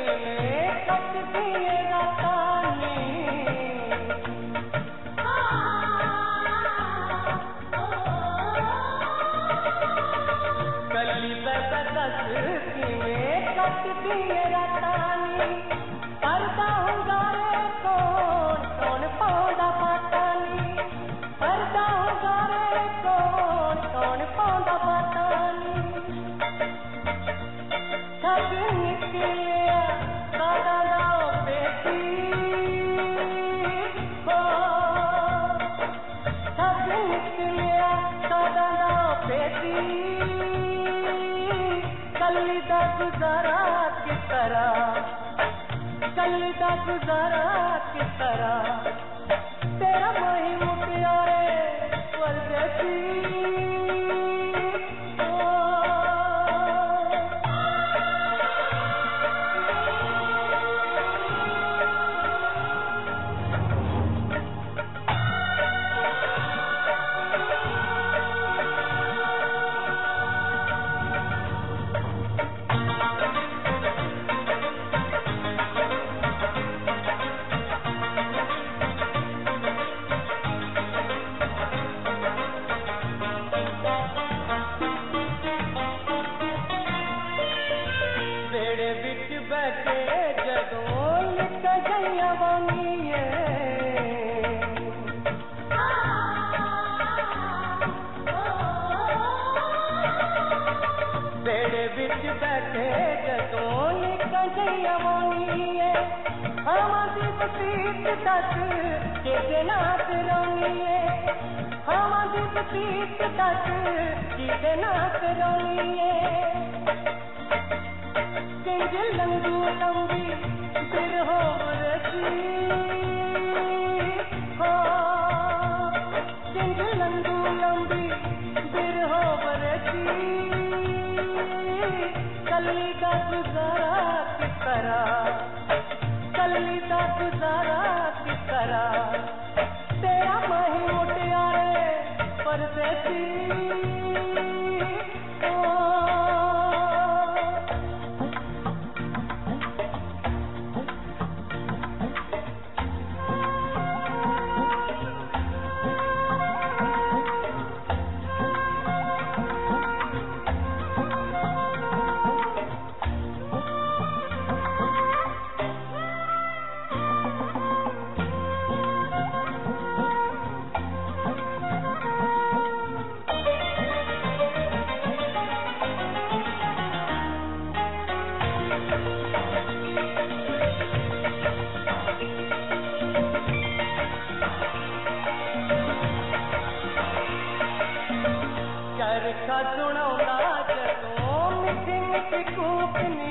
में कट दिए रातानी कली बदस्ती में कट दिए रातानी पर्दा हुंगारे कौन कौन पौधा पातानी पर्दा हुंगारे कौन कौन पौधा पातानी सब निकलिया सादा नाव बेटी हो सब निकलिया सादा नाव बेटी कली दा गुजारा किस तरह कली दा गुजारा किस तरह तेरा मोही मुटियारे परदेसी बेड़े बिच बैठे जदों लिख गईया वानिए बेड़े बिच बैठे जदों लिख गईया वानिए हमारी बतीत तक के नाथ रोनिए हमारी बतीत तक के नाथ रोनिए किंज लंगू लंबी बिरहो बरसी हो किंज लंगू लंबी बिरहो बरसी कली का गुजारा किस तरह कली का गुजारा किस तरह तेरा माही मुटियारे परदेसी चरखा सुनाउंदा जदों मिठी मिठी कूकनी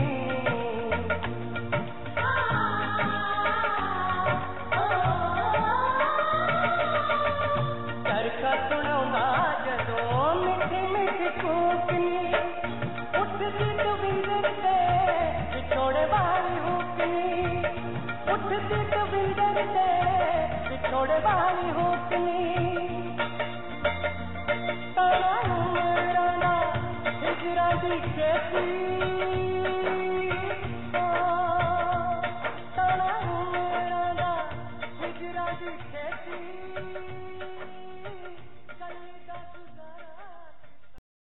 चरखा सुनाउंदा जदों मिठी मिठी कूकनी उठदी दविंदर ते विछोड़े वाली हुकनी उठदी दविंदर ते विछोड़े वाली हुकनी